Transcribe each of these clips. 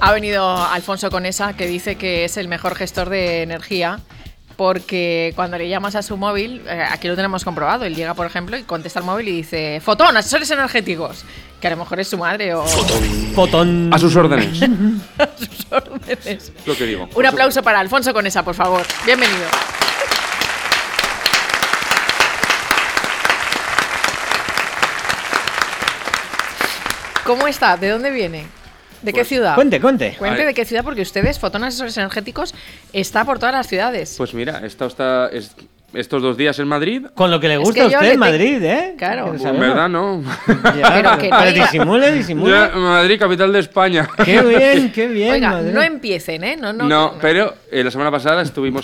Ha venido Alfonso Conesa, que dice que es el mejor gestor de energía, porque cuando le llamas a su móvil, aquí lo tenemos comprobado, él llega, por ejemplo, y contesta al móvil y dice Fotón, asesores energéticos, que a lo mejor es su madre o... Fotón. A sus órdenes. A sus órdenes. Lo que digo. Un aplauso para Alfonso Conesa, por favor. Bienvenido. ¿Cómo está? ¿De dónde viene? ¿De qué ciudad? Cuente. Cuente de qué ciudad, porque ustedes, Fotón Asesores Energéticos, está por todas las ciudades. Pues mira, estos 2 días en Madrid. Con lo que le gusta a usted Madrid, ¿eh? Claro. En verdad no. Pero que no diga... disimule. Ya, Madrid, capital de España. Qué bien. Oiga, Madrid. no empiecen, ¿eh? No, pero la semana pasada estuvimos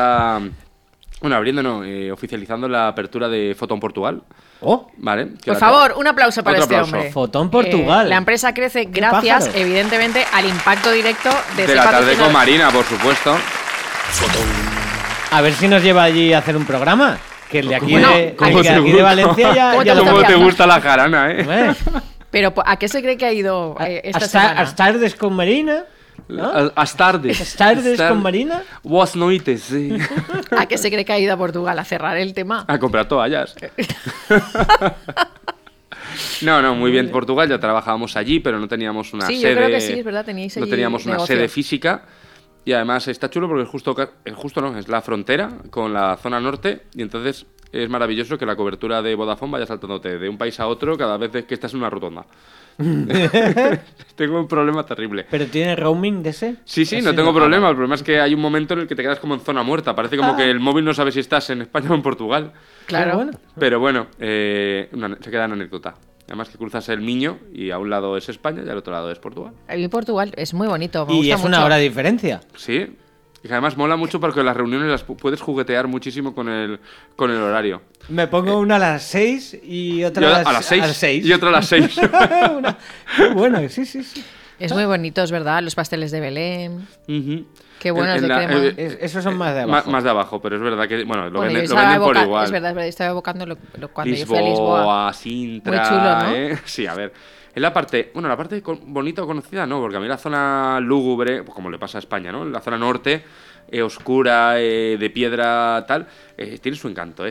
oficializando la apertura de Fotón Portugal. Oh, vale. Por favor, un aplauso para este hombre. Fotón Portugal. La empresa crece gracias, pájaro, evidentemente, al impacto directo de la tarde con Marina, por supuesto. A ver si nos lleva allí a hacer un programa. Que el de aquí, Bueno, de Valencia ya lo ¿Cómo te tocamos. gusta la jarana, eh? Pero ¿a qué se cree que ha ido esta semana? Las tardes con Marina. ¿No? Las tardes. ¿Las tardes con Marina? Buenas noites, sí. ¿A qué se cree que ha ido a Portugal? ¿A cerrar el tema? A comprar toallas. No, muy bien. Portugal ya trabajábamos allí, pero no teníamos una sede. Sí, yo creo que sí, es verdad, teníais allí no teníamos una negocio. sede física. Y además está chulo porque es la frontera con la zona norte. Y entonces es maravilloso que la cobertura de Vodafone vaya saltándote de un país a otro cada vez que estás en una rotonda. Tengo un problema terrible. ¿Pero tiene roaming de ese? Sí, no tengo problema. El problema es que hay un momento en el que te quedas como en zona muerta. Parece como que el móvil no sabe si estás en España o en Portugal. Claro. Pero bueno, se queda en anécdota. Además que cruzas el Miño y a un lado es España y al otro lado es Portugal. A mí Portugal es muy bonito, me Y gusta es mucho. una hora de diferencia. Sí. Y además mola mucho porque las reuniones las puedes juguetear muchísimo con el horario. Me pongo una a las 6 y otra a las 6. A las 6. Y otra a las 6. Bueno, sí. Es muy bonito, es verdad, los pasteles de Belén. Uh-huh. Qué buenos de crema. Esos son más de abajo. Más de abajo, pero es verdad que lo Yo venden estaba por igual. Es verdad, yo estaba evocando cuando yo fui a Lisboa, Lisboa. Sintra, Muy chulo, ¿no? Sí, a ver. En la parte bonita o conocida no, porque a mí la zona lúgubre, pues como le pasa a España, ¿no? La zona norte, oscura, de piedra, tal, tiene su encanto.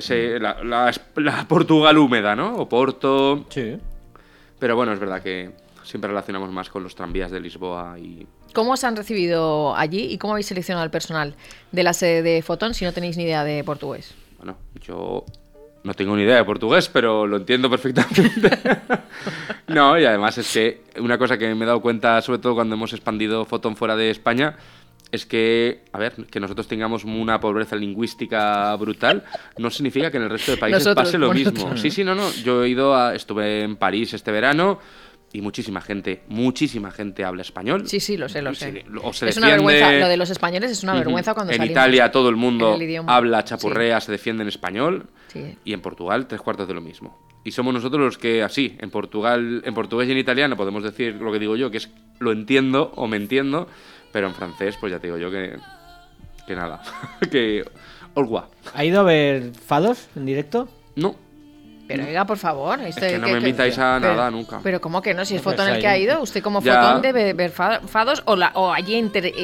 La Portugal húmeda, ¿no? O Porto. Sí. Pero bueno, es verdad que siempre relacionamos más con los tranvías de Lisboa y... ¿Cómo os han recibido allí y cómo habéis seleccionado al personal de la sede de Fotón si no tenéis ni idea de portugués? Bueno, yo no tengo ni idea de portugués, pero lo entiendo perfectamente. No, y además es que una cosa que me he dado cuenta, sobre todo cuando hemos expandido Fotón fuera de España, es que, que nosotros tengamos una pobreza lingüística brutal, no significa que en el resto de países pase lo mismo. Sí, no. Yo estuve en París este verano y muchísima gente habla español. Sí, lo sé. Es una vergüenza. Lo de los españoles es una vergüenza cuando salimos. En Italia todo el mundo habla, chapurrea, sí. Se defiende en español. Sí. Y en Portugal 3/4 de lo mismo. Y somos nosotros los que, así, en portugués y en italiano podemos decir lo que digo yo, que es lo entiendo o me entiendo, pero en francés, pues ya te digo yo que nada. Que olgua. ¿Ha ido a ver Fados en directo? No. Pero oiga, por favor. Es que no me invitáis a nada nunca. Pero ¿cómo que no? Si es Pues Fotón el ahí. que ha ido, usted como Ya. Fotón debe ver Fados o allí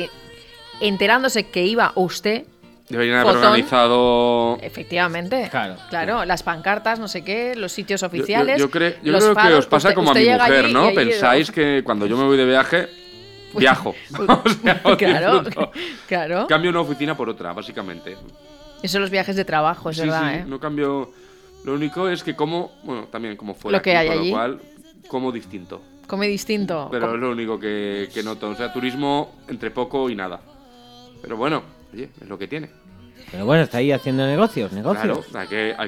enterándose que iba usted. Deberían haber Fotón. organizado... Efectivamente. Claro. Las pancartas, no sé qué, los sitios oficiales. Yo creo los que faros. os pasa Usted- como a usted mi llega mujer, allí ¿no? y allí- Pensáis que cuando yo me voy de viaje, viajo. O sea, os Claro, disfruto. claro. Cambio una oficina por otra, básicamente. Esos son los viajes de trabajo, es verdad, ¿eh? No cambio... Lo único es que también como fuera Lo que aquí, hay con allí. lo cual, como distinto. Come distinto. Pero es lo único que noto. O sea, turismo entre poco y nada. Pero bueno, oye, es lo que tiene. Pero bueno, está ahí haciendo negocios. Claro, hay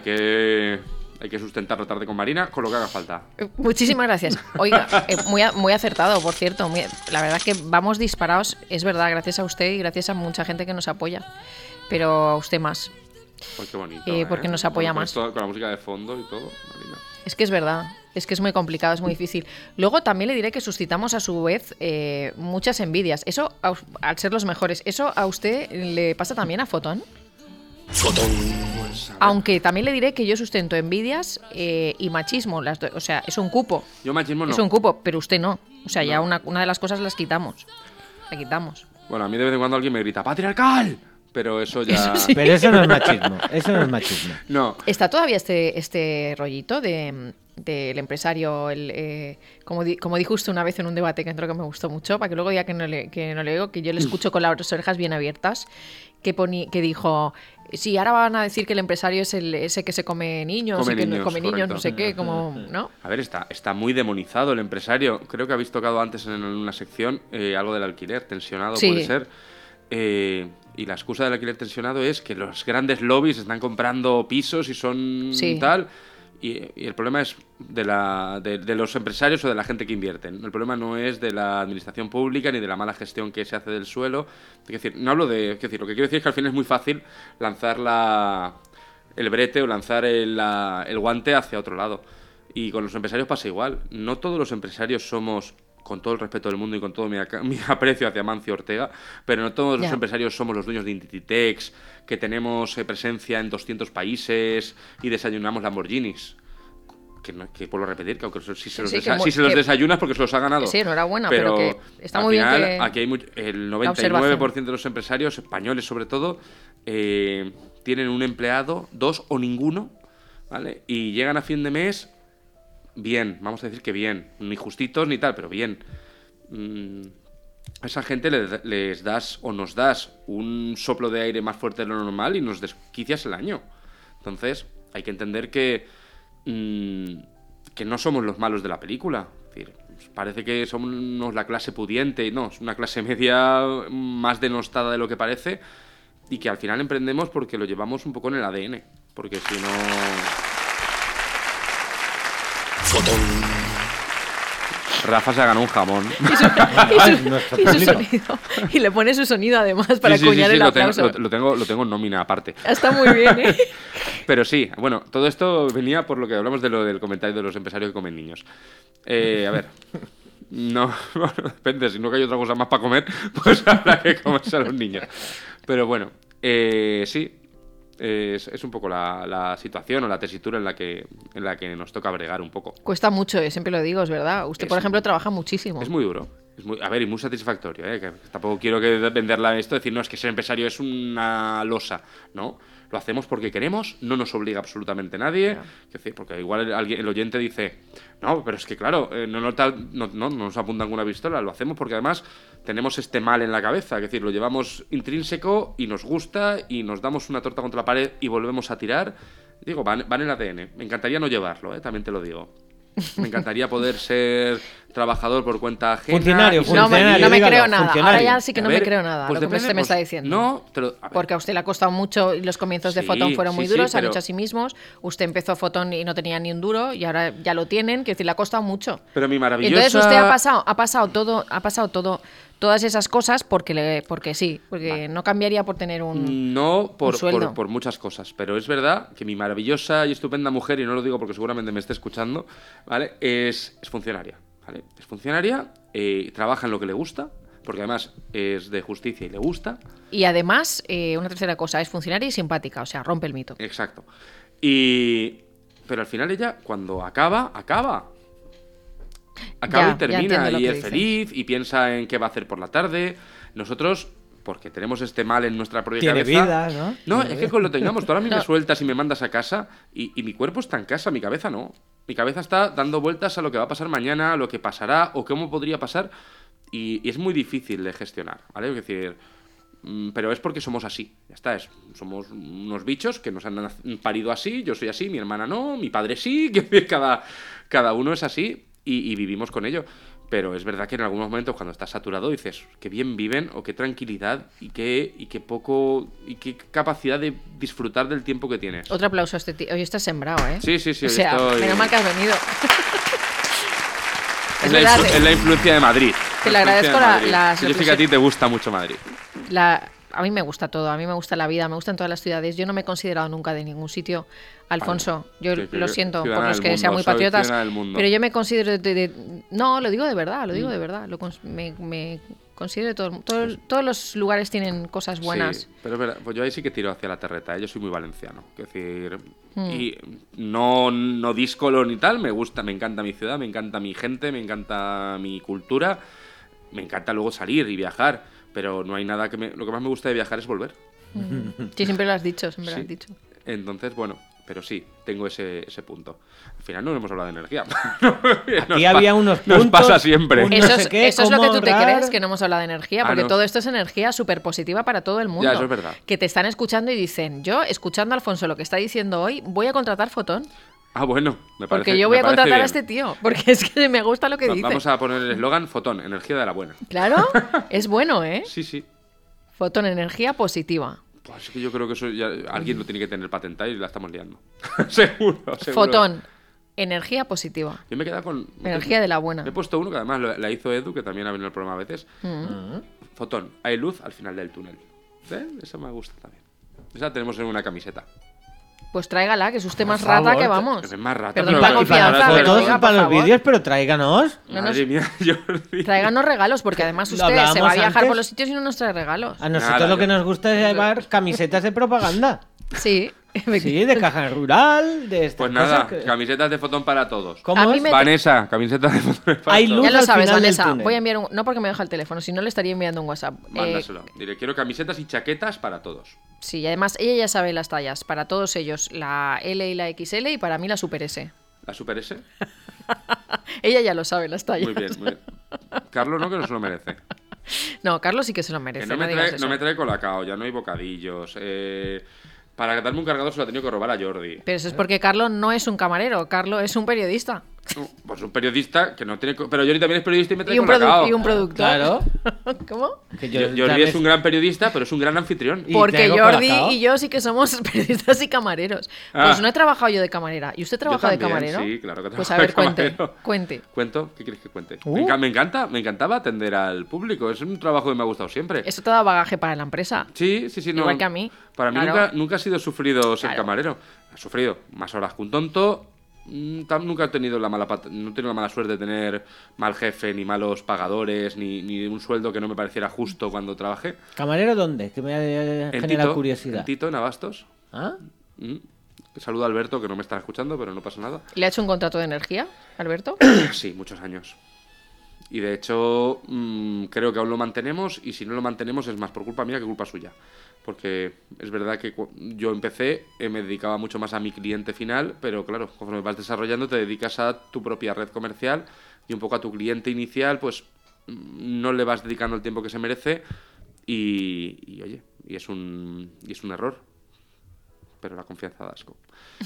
que sustentar la tarde con Marina con lo que haga falta. Muchísimas gracias. Oiga, muy acertado, por cierto. La verdad que vamos disparados, es verdad, gracias a usted y gracias a mucha gente que nos apoya. Pero a usted más. Pues qué bonito. Porque nos apoya más. Con la música de fondo y todo, Marina. Es que es verdad, es que es muy complicado, es muy difícil. Luego también le diré que suscitamos a su vez muchas envidias. Eso, al ser los mejores, ¿eso a usted le pasa también a Fotón? Pues, Aunque también le diré que yo sustento envidias y machismo. O sea, es un cupo. Yo machismo no. Es un cupo, pero usted no. O sea, ya una de las cosas las quitamos. la quitamos. Bueno, a mí de vez en cuando alguien me grita ¡patriarcal! Pero eso ya... Eso sí. Pero eso no es machismo. Eso no es machismo. No. ¿Está todavía este rollito del empresario, como dijo usted una vez en un debate que entró que me gustó mucho, para que luego diga que no le digo, que yo le escucho con las orejas bien abiertas, que dijo, sí, ahora van a decir que el empresario es ese que se come niños, Come y que niños, no come niños, correcto. no sé qué, como, ¿no? A ver, está muy demonizado el empresario. Creo que habéis tocado antes en una sección algo del alquiler tensionado, Sí. puede ser. Y la excusa del alquiler tensionado es que los grandes lobbies están comprando pisos y son Sí. tal... Y el problema es de los empresarios o de la gente que invierten. El problema no es de la administración pública ni de la mala gestión que se hace del suelo. Es decir, no hablo de... Es decir, lo que quiero decir es que al final es muy fácil lanzar el brete o lanzar el guante hacia otro lado. Y con los empresarios pasa igual. No todos los empresarios somos, con todo el respeto del mundo y con todo mi aprecio hacia Amancio Ortega, pero no todos los empresarios somos los dueños de Inditex, que tenemos presencia en 200 países y desayunamos Lamborghinis. Que vuelvo a repetir, que aunque si se los desayunas porque se los ha ganado. Sí, enhorabuena, pero que está muy final, bien que... Aquí hay el 99% de los empresarios, españoles sobre todo, tienen un empleado, 2 o ninguno, ¿vale? Y llegan a fin de mes bien, vamos a decir que bien, ni justitos ni tal, pero bien. A esa gente les das o nos das un soplo de aire más fuerte de lo normal y nos desquicias el año. Entonces, hay que entender que no somos los malos de la película. Es decir, parece que somos la clase pudiente, no, es una clase media más denostada de lo que parece y que al final emprendemos porque lo llevamos un poco en el ADN, porque si no... Rafa se ha ganado un jamón. Y su sonido. Y le pone su sonido además para acuñar el aplauso. Lo tengo en nómina aparte. Está muy bien, ¿eh? Pero sí, bueno, todo esto venía por lo que hablamos del comentario de los empresarios que comen niños. A ver, no, bueno, depende, si no que hay otra cosa más para comer, pues habrá que comerse a los niños. Pero bueno, sí, es un poco la situación o la tesitura en la que nos toca bregar un poco. Cuesta mucho, siempre lo digo, es verdad. Usted, por ejemplo, trabaja muchísimo. Es muy duro. Y muy satisfactorio, que tampoco quiero venderla esto, decir, no, es que ser empresario es una losa, ¿no? Lo hacemos porque queremos, no nos obliga absolutamente nadie, claro. Es decir, porque igual el oyente dice, no, pero es que claro, no nos apuntan con una pistola, lo hacemos porque además tenemos este mal en la cabeza, es decir, lo llevamos intrínseco y nos gusta y nos damos una torta contra la pared y volvemos a tirar. Digo, van en el ADN, me encantaría no llevarlo, también te lo digo. Me encantaría poder ser trabajador por cuenta ajena. Funcionario. No me creo nada. Ahora ya sí que no me creo nada. Pues lo que usted me está diciendo. No, porque a usted le ha costado mucho y los comienzos de Fotón fueron muy duros, se han hecho a sí mismos. Usted empezó Fotón y no tenía ni un duro y ahora ya lo tienen, quiero decir, le ha costado mucho. Pero mi maravillosa... Entonces usted ha pasado todo, todas esas cosas porque sí, porque no cambiaría por tener un sueldo. por muchas cosas, pero es verdad que mi maravillosa y estupenda mujer, y no lo digo porque seguramente me esté escuchando, ¿vale? Es funcionaria, ¿vale? Es funcionaria, trabaja en lo que le gusta, porque además es de justicia y le gusta. Y además, una tercera cosa, es funcionaria y simpática, o sea, rompe el mito. Exacto. Pero al final ella, cuando acaba y termina y es feliz y piensa en qué va a hacer por la tarde. Nosotros, porque tenemos este mal en nuestra propia cabeza... Tiene vida, ¿no? No, es que con lo tengamos. Tú ahora a mí me sueltas y me mandas a casa y mi cuerpo está en casa, mi cabeza no. Mi cabeza está dando vueltas a lo que va a pasar mañana, a lo que pasará o cómo podría pasar y es muy difícil de gestionar, ¿vale? Es decir... Pero es porque somos así, ya está, somos unos bichos que nos han parido así, yo soy así, mi hermana no, mi padre sí, que cada uno es así y vivimos con ello. Pero es verdad que en algunos momentos cuando estás saturado dices, qué bien viven o qué tranquilidad y qué poco y qué capacidad de disfrutar del tiempo que tienes. Otro aplauso a este tío. Hoy estás sembrado, ¿eh? Sí, o sea, menos mal que has venido. Es la influencia de Madrid. Te le agradezco las... Yo sé que a ti te gusta mucho Madrid. A mí me gusta todo, a mí me gusta la vida, me gustan todas las ciudades. Yo no me he considerado nunca de ningún sitio, Alfonso. Yo lo siento por los que sean muy patriotas, pero yo me considero no, lo digo de verdad, me considero de todos los lugares tienen cosas buenas. Sí, pero es verdad, pues yo ahí sí que tiro hacia la terreta, yo soy muy valenciano, es decir, y no díscolo ni tal, me gusta, me encanta mi ciudad, me encanta mi gente, me encanta mi cultura. me encanta luego salir y viajar, pero no hay nada que lo que más me gusta de viajar es volver. Sí, siempre lo has dicho, siempre lo Sí. has dicho. Entonces, bueno, pero sí, tengo ese punto. Al final no hemos hablado de energía. Aquí había unos puntos. Nos pasa siempre. un- no Eso, sé es, qué, eso es lo que cómo tú te ahorrar. crees, que no hemos hablado de energía, Ah, porque no. todo esto es energía súper positiva para todo el mundo. Ya, eso es verdad. Que te están escuchando y dicen, yo, escuchando a Alfonso lo que está diciendo hoy, voy a contratar Fotón. Ah, bueno, me parece Porque yo voy me a parece contratar bien. a este tío. Porque es que me gusta lo que dice. Vamos a poner el eslogan Fotón, energía de la buena. Claro, es bueno, ¿eh? Sí, sí. Fotón, energía positiva. Pues es que yo creo que eso ya alguien lo tiene que tener patentado y la estamos liando. seguro. Fotón, energía positiva. Yo me he quedado con... Energía de la buena. He puesto uno que además la hizo Edu, que también ha venido al programa a veces. Mm. Fotón, hay luz al final del túnel. Eso me gusta también. Esa tenemos en una camiseta. Pues tráigala, que es usted más Por rata favor, que vamos. Es más rata, Perdón pero la bueno, confianza, para pero Fotos oiga, por para los favor, vídeos, pero tráiganos. No Madre mía, Jordi. tráiganos regalos, porque además ¿Lo usted se va a hablábamos viajar antes? por los sitios y no nos trae regalos. A nosotros Nada, lo que yo- nos gusta es llevar camisetas de propaganda. Sí, Sí, de caja rural, de estas Pues nada, cosas que- camisetas de Fotón para todos. ¿Cómo A mí es? me- Vanessa, camisetas de Fotón para Hay todos. luz Ya lo al sabes, final del Vanessa. túnel. Voy a enviar un... No porque me deja el teléfono, si no le estaría enviando un WhatsApp. Mándaselo. Diré, quiero camisetas y chaquetas para todos. Sí, y además ella ya sabe las tallas. Para todos ellos, la L y la XL y para mí la Super S. ¿La Super S? Ella ya lo sabe, las tallas. Muy bien, muy bien. Carlos no, que no se lo merece. No, Carlos sí que se lo Que merece. no, no digas no eso. me trae colacao, ya no hay bocadillos. Para darme un cargador se lo ha tenido que robar a Jordi. Pero eso es porque Carlos no es un camarero, Carlos es un periodista. Pues un periodista que no tiene... Pero Jordi también es periodista y me trae Y un, colacao. y un productor. Claro. ¿Cómo? Que Jordi también es un gran periodista, pero es un gran anfitrión. Y Porque traigo Jordi colacao. y yo sí que somos periodistas y camareros. Pues Ah. no he trabajado yo de camarera. ¿Y usted trabaja de también, camarero? sí, claro que Pues trabajo a de ver, cuente. camarero. Cuente. ¿Cuento? ¿Qué quieres que cuente? Me encantaba atender al público. Es un trabajo que me ha gustado siempre. Eso te da bagaje para la empresa. Sí, sí, sí. No. Igual que a mí. Para mí Claro. nunca ha sido sufrido ser Claro. camarero. He sufrido más horas que un tonto. Nunca he tenido no he tenido la mala suerte de tener mal jefe, ni malos pagadores, ni un sueldo que no me pareciera justo cuando trabajé. ¿Camarero dónde? Que me ha En generado Tito, curiosidad. en Tito, en Abastos. ¿Ah? Mm. Saludo a Alberto, que no me está escuchando, pero no pasa nada. ¿Le ha hecho un contrato de energía, Alberto? Sí, muchos años. Y de hecho, creo que aún lo mantenemos, y si no lo mantenemos es más por culpa mía que culpa suya. Porque es verdad que yo empecé, me dedicaba mucho más a mi cliente final, pero claro, conforme vas desarrollando te dedicas a tu propia red comercial y un poco a tu cliente inicial, pues no le vas dedicando el tiempo que se merece y oye, y es un error. Pero la confianza da asco.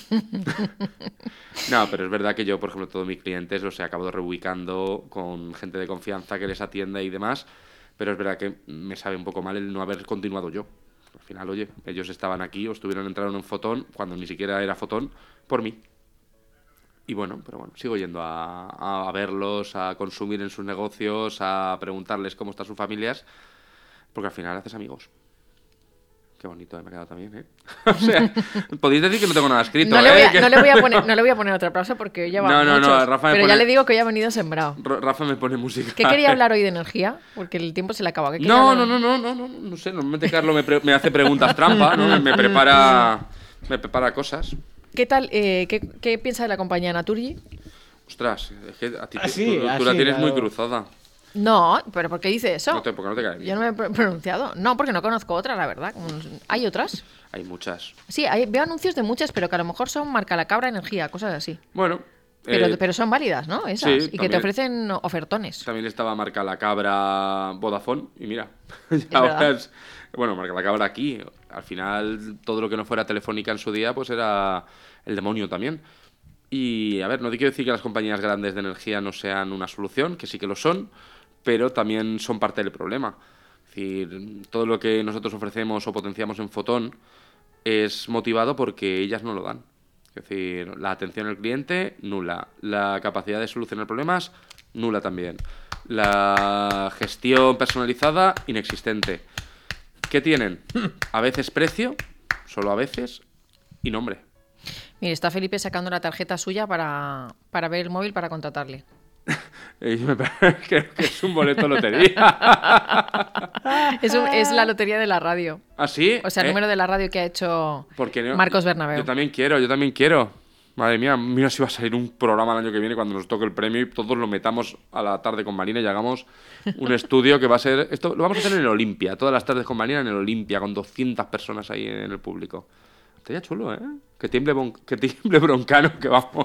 No, pero es verdad que yo, por ejemplo, todos mis clientes los he acabado reubicando con gente de confianza que les atienda y demás, pero es verdad que me sabe un poco mal el no haber continuado yo. Al final, oye, ellos estaban aquí o entraron en Fotón cuando ni siquiera era Fotón por mí. Y bueno, pero bueno, sigo yendo a verlos, a consumir en sus negocios, a preguntarles cómo están sus familias, porque al final haces amigos. Qué bonito me ha quedado también, ¿eh? O sea, podéis decir que no tengo nada escrito, No le, ¿eh? no le voy a poner otro aplauso porque hoy lleva No, muchos, Rafa me pero pone- ya le digo que hoy ha venido sembrado. Rafa me pone música. ¿Qué quería hablar hoy de energía? Porque el tiempo se le acaba. ¿Qué quería No hablar? no sé. Normalmente Carlos me hace preguntas trampa, ¿no? Me prepara cosas. ¿Qué tal? ¿Qué piensa de la compañía Naturgy? Ostras, es que a ti Ah, sí, tú la así, tienes muy claro. cruzada. No, pero ¿por qué dice eso? Porque no te cae bien. Yo no me he pronunciado. No, porque no conozco otra, la verdad. ¿Hay otras? Hay muchas. Sí, veo anuncios de muchas, pero que a lo mejor son marca la cabra energía, cosas así. Bueno, Pero son válidas, ¿no? Esas. sí, y que te también. ofrecen ofertones. también estaba marca la cabra Vodafone y mira, verdad. bueno, marca la cabra aquí. Al final todo lo que no fuera Telefónica en su día pues era el demonio también. Y a ver, no te quiero decir que las compañías grandes de energía no sean una solución, que sí que lo son, pero también son parte del problema. Es decir, todo lo que nosotros ofrecemos o potenciamos en Fotón es motivado porque ellas no lo dan. Es decir, la atención al cliente, nula. La capacidad de solucionar problemas, nula también. La gestión personalizada, inexistente. ¿Qué tienen? A veces precio, solo a veces, y nombre. Mire, está Felipe sacando la tarjeta suya para ver el móvil para contratarle. Creo que es un boleto de lotería. Es la lotería de la radio. ¿Ah, sí? O sea, el número de la radio que ha hecho Porque no- Marcos Bernabéu. Yo también quiero. Madre mía, mira si va a salir un programa el año que viene cuando nos toque el premio y todos lo metamos a la tarde con Marina y hagamos un estudio que va a ser... Esto lo vamos a hacer en el Olimpia, todas las tardes con Marina en el Olimpia, con 200 personas ahí en el público. Estaría chulo, ¿eh? Que tiemble Broncano, que vamos.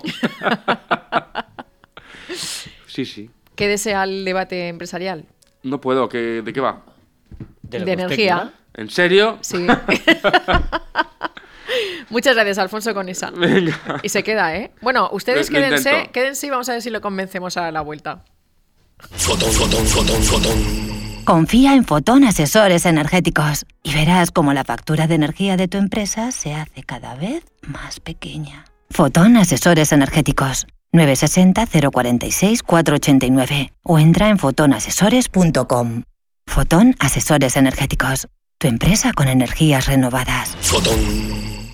Sí. ¿Qué desea el debate empresarial? No puedo, ¿de qué va? De lo De que usted energía. quiera. ¿En serio? Sí. Muchas gracias, Alfonso Conesa. Venga. Y se queda, ¿eh? Bueno, ustedes Lo intento. quédense y vamos a ver si lo convencemos a la vuelta. Confía en Fotón Asesores Energéticos y verás cómo la factura de energía de tu empresa se hace cada vez más pequeña. Fotón Asesores Energéticos. 960 046 489 o entra en fotonasesores.com. Fotón Asesores Energéticos. Tu empresa con energías renovadas. Fotón.